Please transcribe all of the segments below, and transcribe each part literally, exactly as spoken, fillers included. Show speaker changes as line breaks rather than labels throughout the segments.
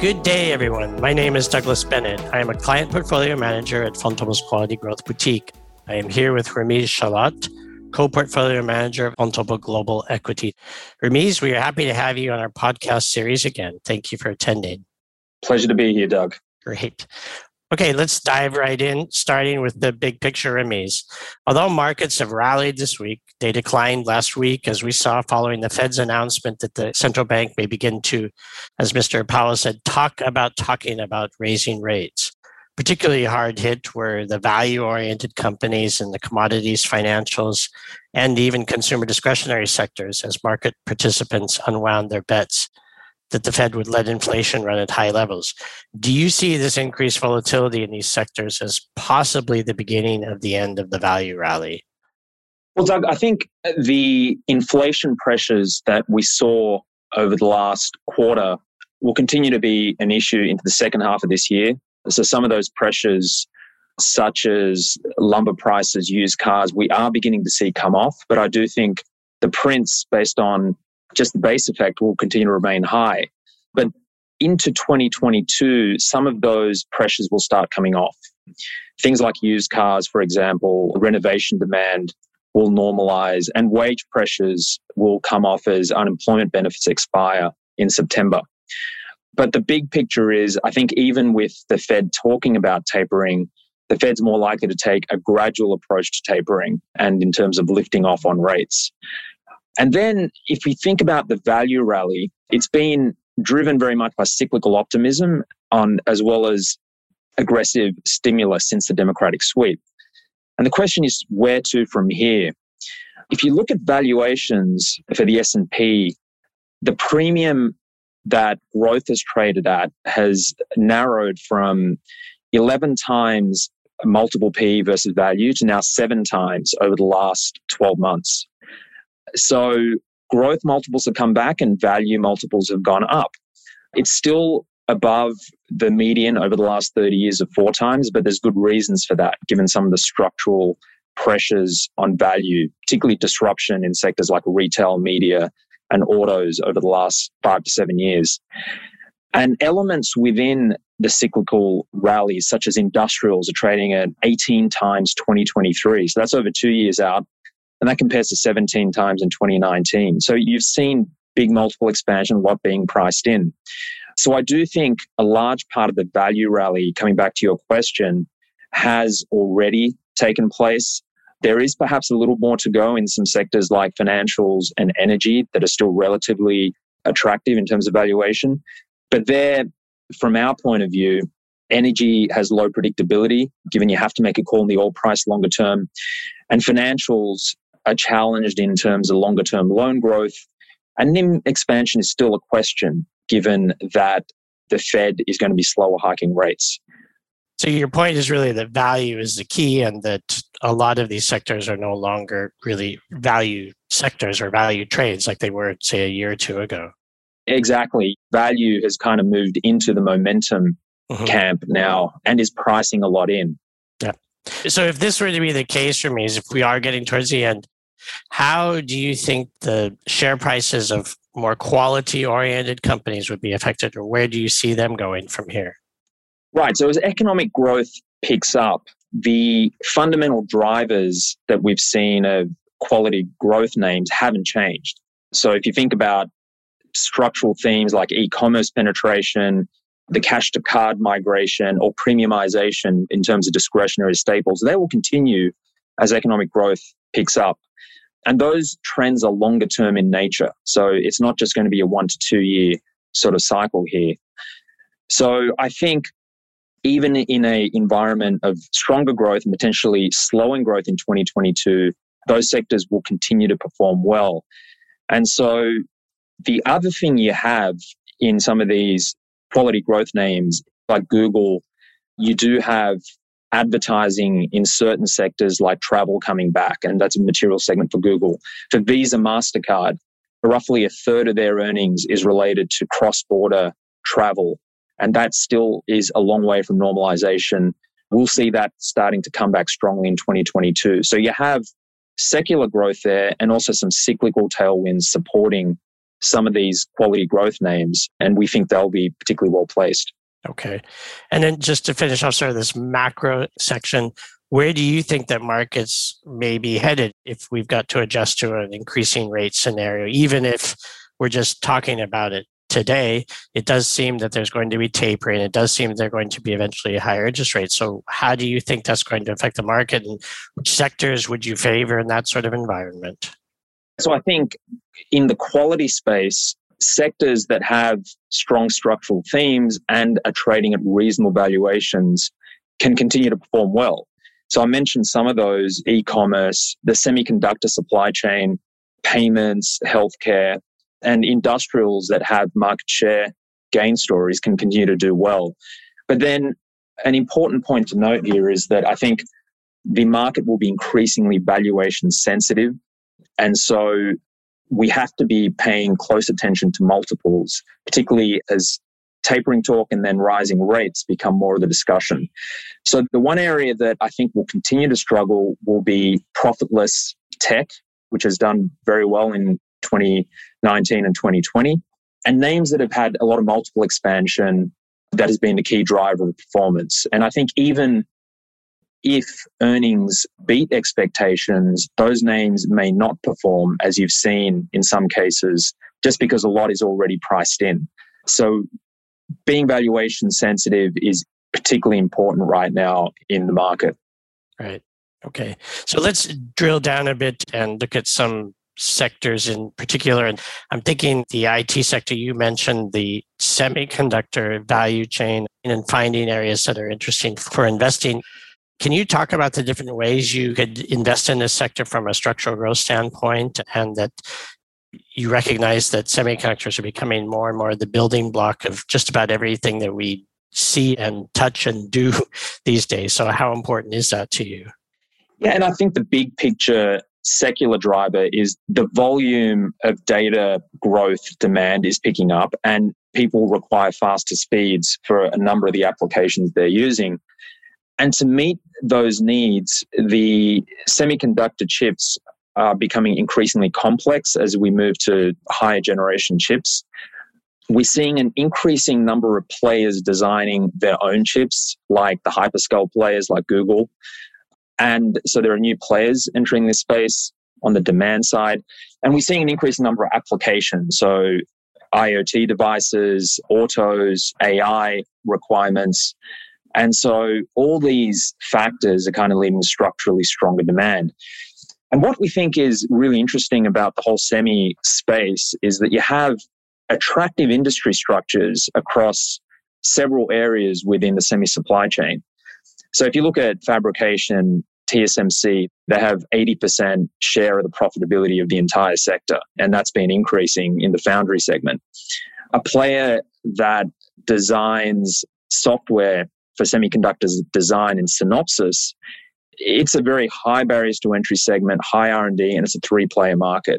Good day, everyone. My name is Douglas Bennett. I am a client portfolio manager at Vontobel's Quality Growth Boutique. I am here with Ramiz Shalat, co-portfolio manager of Vontobel Global Equity. Ramiz, we are happy to have you on our podcast series again. Thank you for attending.
Pleasure to be here, Doug.
Great. Okay, let's dive right in, starting with the big picture, Ramiz. Although markets have rallied this week, they declined last week, as we saw following the Fed's announcement that the central bank may begin to, as Mister Powell said, talk about talking about raising rates. Particularly hard hit were the value-oriented companies and the commodities, financials, and even consumer discretionary sectors as market participants unwound their bets that the Fed would let inflation run at high levels. Do you see this increased volatility in these sectors as possibly the beginning of the end of the value rally?
Well, Doug, I think the inflation pressures that we saw over the last quarter will continue to be an issue into the second half of this year. So some of those pressures, such as lumber prices, used cars, we are beginning to see come off. But I do think the prints, based on just the base effect, will continue to remain high. But into twenty twenty-two, some of those pressures will start coming off. Things like used cars, for example, renovation demand will normalize, and wage pressures will come off as unemployment benefits expire in September. But the big picture is, I think even with the Fed talking about tapering, the Fed's more likely to take a gradual approach to tapering and in terms of lifting off on rates. And then if we think about the value rally, it's been driven very much by cyclical optimism on as well as aggressive stimulus since the Democratic sweep. And the question is, where to from here? If you look at valuations for the S and P, the premium that growth has traded at has narrowed from eleven times multiple P E versus value to now seven times over the last twelve months. So growth multiples have come back and value multiples have gone up. It's still above the median over the last thirty years of four times, but there's good reasons for that, given some of the structural pressures on value, particularly disruption in sectors like retail, media, and autos over the last five to seven years. And elements within the cyclical rallies, such as industrials, are trading at eighteen times twenty twenty-three. So that's over two years out. And that compares to seventeen times in twenty nineteen. So you've seen big multiple expansion, a lot being priced in. So I do think a large part of the value rally, coming back to your question, has already taken place. There is perhaps a little more to go in some sectors like financials and energy that are still relatively attractive in terms of valuation. But there, from our point of view, energy has low predictability, given you have to make a call in the oil price longer term. And financials are challenged in terms of longer term loan growth. And N I M expansion is still a question, given that the Fed is going to be slower hiking rates.
So your point is really that value is the key, and that a lot of these sectors are no longer really value sectors or value trades like they were, say, a year or two ago.
Exactly. Value has kind of moved into the momentum mm-hmm. camp now and is pricing a lot in.
Yeah. So if this were to be the case for me, is if we are getting towards the end, how do you think the share prices of more quality-oriented companies would be affected, or where do you see them going from here?
Right. So as economic growth picks up, the fundamental drivers that we've seen of quality growth names haven't changed. So if you think about structural themes like e-commerce penetration, the cash to card migration, or premiumization in terms of discretionary staples, they will continue as economic growth picks up. And those trends are longer term in nature. So it's not just going to be a one to two year sort of cycle here. So I think even in an environment of stronger growth and potentially slowing growth in twenty twenty-two, those sectors will continue to perform well. And so the other thing you have in some of these quality growth names like Google, you do have advertising in certain sectors like travel coming back, and that's a material segment for Google. For Visa, MasterCard, roughly a third of their earnings is related to cross-border travel, and that still is a long way from normalization. We'll see that starting to come back strongly in twenty twenty-two. So you have secular growth there and also some cyclical tailwinds supporting some of these quality growth names, and we think they'll be particularly well placed.
Okay. And then just to finish off sort of this macro section, where do you think that markets may be headed if we've got to adjust to an increasing rate scenario? Even if we're just talking about it today, it does seem that there's going to be tapering. It does seem they're going to be eventually higher interest rates. So how do you think that's going to affect the market, and which sectors would you favor in that sort of environment?
So I think in the quality space, sectors that have strong structural themes and are trading at reasonable valuations can continue to perform well. So I mentioned some of those: e-commerce, the semiconductor supply chain, payments, healthcare, and industrials that have market share gain stories can continue to do well. But then an important point to note here is that I think the market will be increasingly valuation sensitive. And so we have to be paying close attention to multiples, particularly as tapering talk and then rising rates become more of the discussion. So the one area that I think will continue to struggle will be profitless tech, which has done very well in twenty nineteen and twenty twenty, and names that have had a lot of multiple expansion that has been the key driver of performance. And I think even if earnings beat expectations, those names may not perform, as you've seen in some cases, just because a lot is already priced in. So being valuation sensitive is particularly important right now in the market.
Right. Okay. So let's drill down a bit and look at some sectors in particular. And I'm thinking the I T sector, you mentioned the semiconductor value chain, and finding areas that are interesting for investing. Can you talk about the different ways you could invest in this sector from a structural growth standpoint, and that you recognize that semiconductors are becoming more and more the building block of just about everything that we see and touch and do these days? So how important is that to you?
Yeah, and I think the big picture secular driver is the volume of data growth demand is picking up, and people require faster speeds for a number of the applications they're using. And to meet those needs, the semiconductor chips are becoming increasingly complex as we move to higher generation chips. We're seeing an increasing number of players designing their own chips, like the hyperscale players like Google. And so there are new players entering this space on the demand side. And we're seeing an increasing number of applications. So IoT devices, autos, A I requirements. And so all these factors are kind of leading to structurally stronger demand. And what we think is really interesting about the whole semi space is that you have attractive industry structures across several areas within the semi supply chain. So if you look at fabrication, T S M C, they have eighty percent share of the profitability of the entire sector, and that's been increasing in the foundry segment. A player that designs software for semiconductors design in Synopsys, it's a very high barriers to entry segment, high R and D, and it's a three-player market.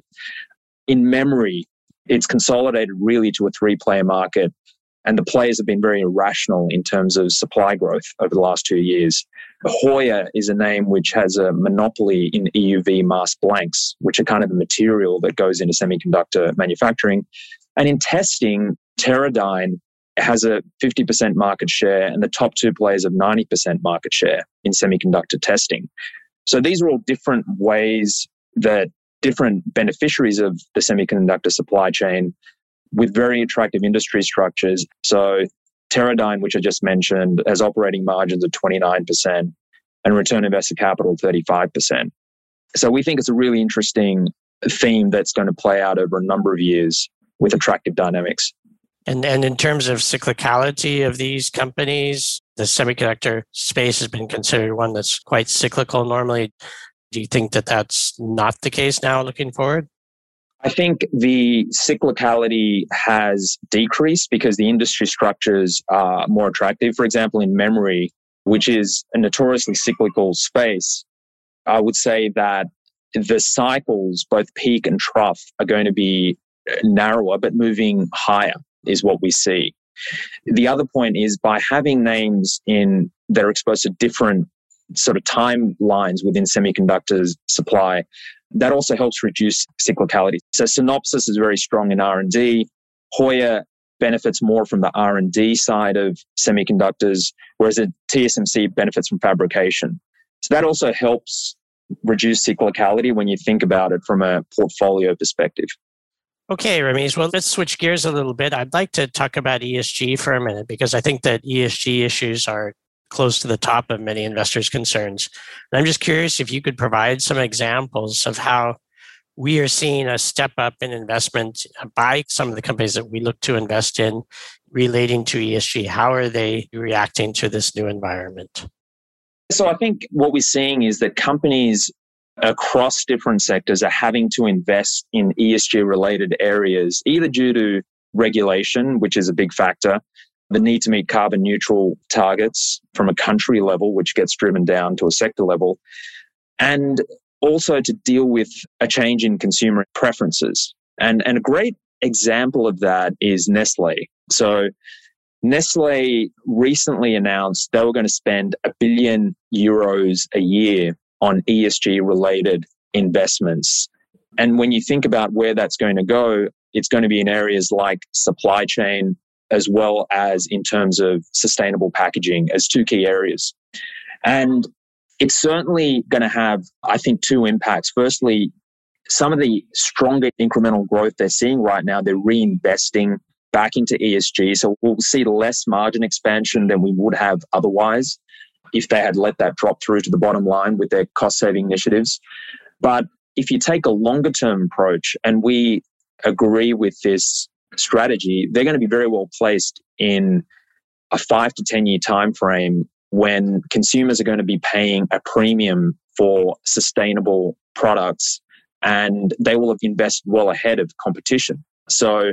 In memory, it's consolidated really to a three-player market, and the players have been very irrational in terms of supply growth over the last two years. Hoya is a name which has a monopoly in E U V mask blanks, which are kind of the material that goes into semiconductor manufacturing. And in testing, Teradyne has a fifty percent market share, and the top two players have ninety percent market share in semiconductor testing. So these are all different ways that different beneficiaries of the semiconductor supply chain with very attractive industry structures. So Teradyne, which I just mentioned, has operating margins of twenty-nine percent and return on invested capital thirty-five percent. So we think it's a really interesting theme that's going to play out over a number of years with attractive dynamics.
And and in terms of cyclicality of these companies, the semiconductor space has been considered one that's quite cyclical normally. Do you think that that's not the case now looking forward?
I think the cyclicality has decreased because the industry structures are more attractive. For example, in memory, which is a notoriously cyclical space, I would say that the cycles, both peak and trough, are going to be narrower but moving higher is what we see. The other point is by having names in that are exposed to different sort of timelines within semiconductors supply, that also helps reduce cyclicality. So Synopsys is very strong in R and D. Hoya benefits more from the R and D side of semiconductors, whereas T S M C benefits from fabrication. So that also helps reduce cyclicality when you think about it from a portfolio perspective.
Okay, Ramiz, well, let's switch gears a little bit. I'd like to talk about E S G for a minute because I think that E S G issues are close to the top of many investors' concerns. And I'm just curious if you could provide some examples of how we are seeing a step up in investment by some of the companies that we look to invest in relating to E S G. How are they reacting to this new environment?
So I think what we're seeing is that companies across different sectors are having to invest in E S G related areas, either due to regulation, which is a big factor, the need to meet carbon neutral targets from a country level, which gets driven down to a sector level, and also to deal with a change in consumer preferences. And, and a great example of that is Nestle. So Nestle recently announced they were going to spend a billion euros a year on E S G related investments. And when you think about where that's going to go, it's going to be in areas like supply chain, as well as in terms of sustainable packaging as two key areas. And it's certainly going to have, I think, two impacts. Firstly, some of the stronger incremental growth they're seeing right now, they're reinvesting back into E S G. So we'll see less margin expansion than we would have otherwise if they had let that drop through to the bottom line with their cost-saving initiatives. But if you take a longer-term approach, and we agree with this strategy, they're going to be very well placed in a five to ten year time frame when consumers are going to be paying a premium for sustainable products, and they will have invested well ahead of competition. So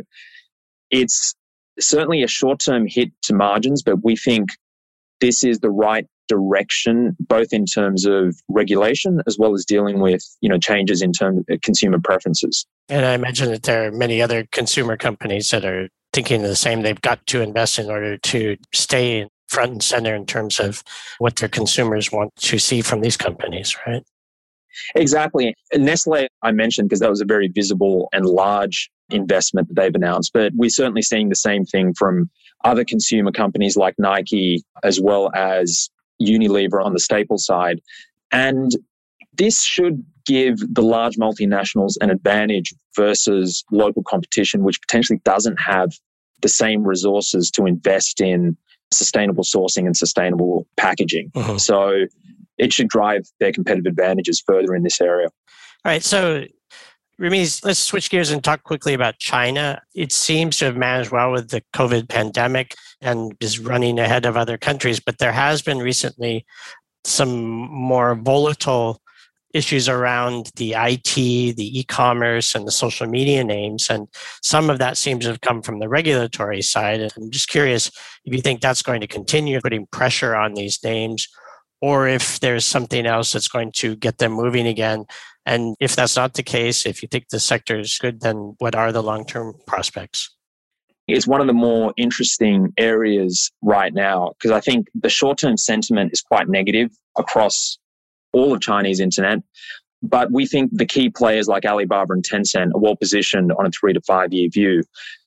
it's certainly a short-term hit to margins, but we think this is the right direction, both in terms of regulation as well as dealing with, you know, changes in terms of consumer preferences.
And I imagine that there are many other consumer companies that are thinking the same. They've got to invest in order to stay front and center in terms of what their consumers want to see from these companies, right?
Exactly. Nestle, I mentioned because that was a very visible and large investment that they've announced, but we're certainly seeing the same thing from other consumer companies like Nike, as well as Unilever on the staple side. And this should give the large multinationals an advantage versus local competition, which potentially doesn't have the same resources to invest in sustainable sourcing and sustainable packaging. Uh-huh. So it should drive their competitive advantages further in this area.
All right. So Ramiz, let's switch gears and talk quickly about China. It seems to have managed well with the COVID pandemic and is running ahead of other countries, but there has been recently some more volatile issues around the I T, the e-commerce, and the social media names. And some of that seems to have come from the regulatory side. And I'm just curious if you think that's going to continue putting pressure on these names, or if there's something else that's going to get them moving again. And if that's not the case, if you think the sector is good, then what are the long-term prospects?
It's one of the more interesting areas right now, because I think the short-term sentiment is quite negative across all of Chinese internet. But we think the key players like Alibaba and Tencent are well positioned on a three to five year view.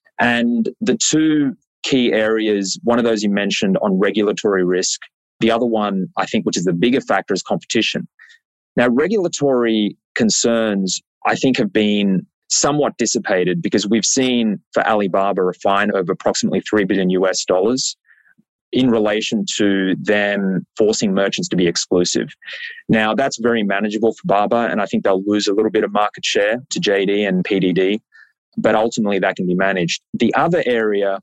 And the two key areas, one of those you mentioned on regulatory risk, the other one, I think, which is the bigger factor, is competition. Now, regulatory concerns, I think, have been somewhat dissipated because we've seen for Alibaba a fine of approximately three billion U S dollars in relation to them forcing merchants to be exclusive. Now, that's very manageable for Baba, and I think they'll lose a little bit of market share to J D and P D D, but ultimately that can be managed. The other area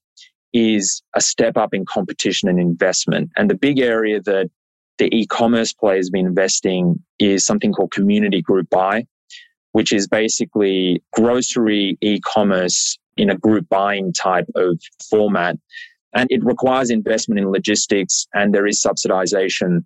is a step up in competition and investment. And the big area that the e-commerce players have been investing is something called community group buy, which is basically grocery e-commerce in a group buying type of format. And it requires investment in logistics, and there is subsidization.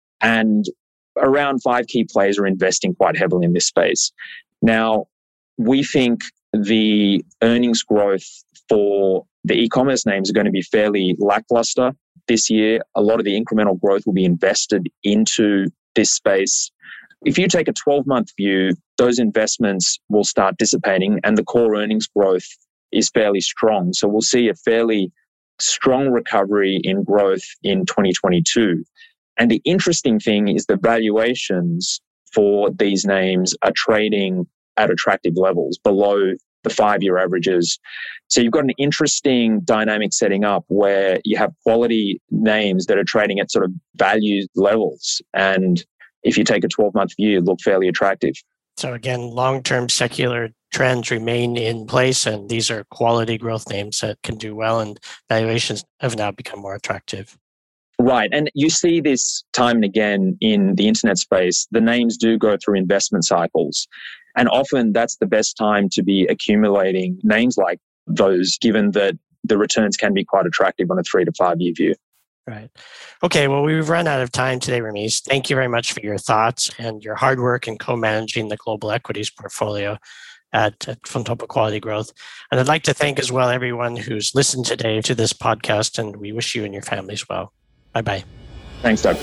And around five key players are investing quite heavily in this space. Now, we think the earnings growth for the e-commerce names are going to be fairly lackluster this year. A lot of the incremental growth will be invested into this space. If you take a twelve-month view, those investments will start dissipating and the core earnings growth is fairly strong. So we'll see a fairly strong recovery in growth in twenty twenty-two. And the interesting thing is the valuations for these names are trading at attractive levels below the five-year averages. So you've got an interesting dynamic setting up where you have quality names that are trading at sort of value levels. And if you take a twelve-month view, look fairly attractive.
So again, long-term secular trends remain in place, and these are quality growth names that can do well, and valuations have now become more attractive.
Right. And you see this time and again in the internet space. The names do go through investment cycles. And often that's the best time to be accumulating names like those, given that the returns can be quite attractive on a three to five year view.
Right. Okay. Well, we've run out of time today, Rameez. Thank you very much for your thoughts and your hard work in co-managing the global equities portfolio at, at Vontobel Quality Growth. And I'd like to thank as well everyone who's listened today to this podcast, and we wish you and your families well. Bye-bye.
Thanks, Doug.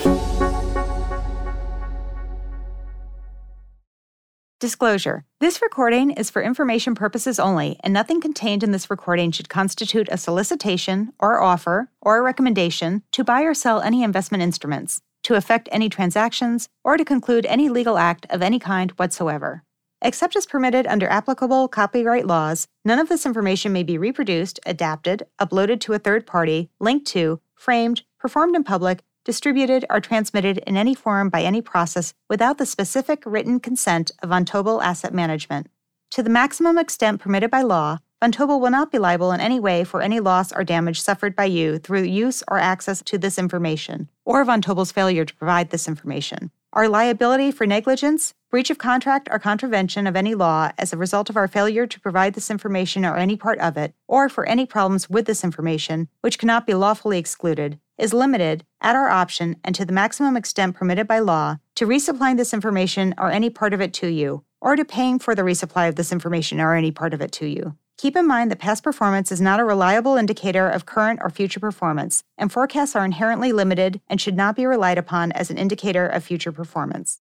Disclosure. This recording is for information purposes only, and nothing contained in this recording should constitute a solicitation or offer or a recommendation to buy or sell any investment instruments, to effect any transactions, or to conclude any legal act of any kind whatsoever. Except as permitted under applicable copyright laws, none of this information may be reproduced, adapted, uploaded to a third party, linked to, framed, performed in public, distributed, or transmitted in any form by any process without the specific written consent of Vontobel Asset Management. To the maximum extent permitted by law, Vontobel will not be liable in any way for any loss or damage suffered by you through use or access to this information, or Vontobel's failure to provide this information. Our liability for negligence, breach of contract, or contravention of any law as a result of our failure to provide this information or any part of it, or for any problems with this information, which cannot be lawfully excluded, is limited, at our option and to the maximum extent permitted by law, to resupplying this information or any part of it to you, or to paying for the resupply of this information or any part of it to you. Keep in mind that past performance is not a reliable indicator of current or future performance, and forecasts are inherently limited and should not be relied upon as an indicator of future performance.